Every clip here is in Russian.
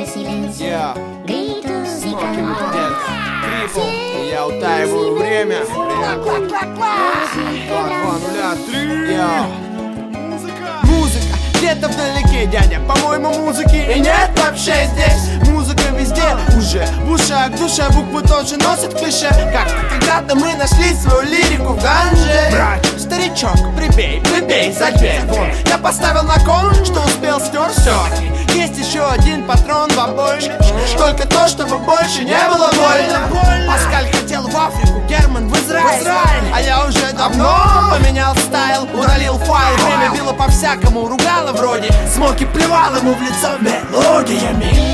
Я Смоки Мутант, Крипл, и я утаиваю время. 2-2-0-3. Музыка где-то вдалеке, дядя, по-моему, музыки и нет вообще здесь. Музыка везде, уже в ушах, в душе буквы тоже носят клише. Как-то когда-то мы нашли свою лирику в ганже. Братик, старичок, прибей за дверь. Вон, я поставил на кон, что успел стер все. Есть еще один патрон в обойме, только то, чтобы больше не было больно. Паскаль хотел в Африку, Герман в Израиль, а я уже давно поменял стайл, удалил файл. Время било по-всякому, ругало вроде. Смоки плевал ему в лицо мелодиями.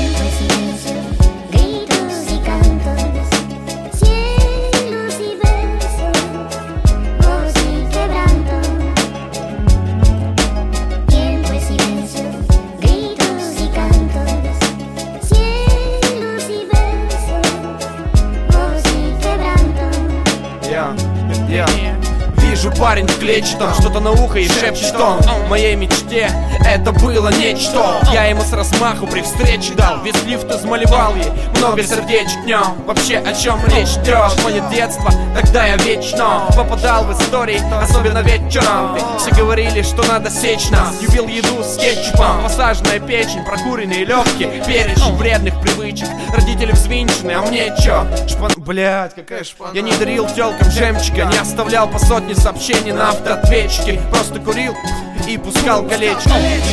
Вижу, парень в клетчатом что-то на ухо и шепчет он. В моей мечте это было нечто. Я ему с размаху при встрече дал весь лифт измалевал ей много сердечек днем. Вообще о чем речь идет? Мое детство, тогда я вечно попадал в истории, особенно вечером. Все говорили, что надо сечь нас. Любил еду с кетчупом, посаженная печень, прокуренные легкие, перечень вредных привычек. Родители взвинчены, а мне чё? Блять, какая шпана. Я не дарил тёлкам жемчуга, не оставлял по сотне сообщений на автоответчике. Просто курил и пускал колечки.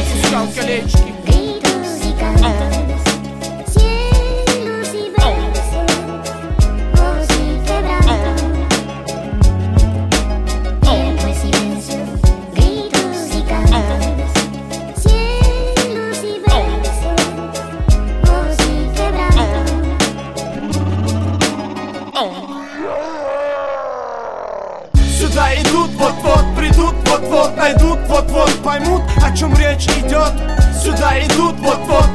Сюда идут, вот-вот придут, вот-вот найдут, вот-вот поймут, о чем речь идет. Сюда идут, вот-вот